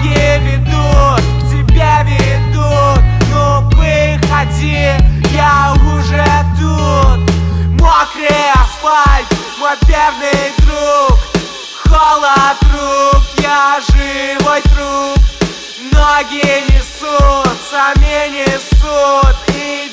Ноги ведут, к тебе ведут. Ну выходи, я уже тут. Мокрый асфальт, мой верный друг. Холод рук, я живой труп. Ноги несут, сами несут. И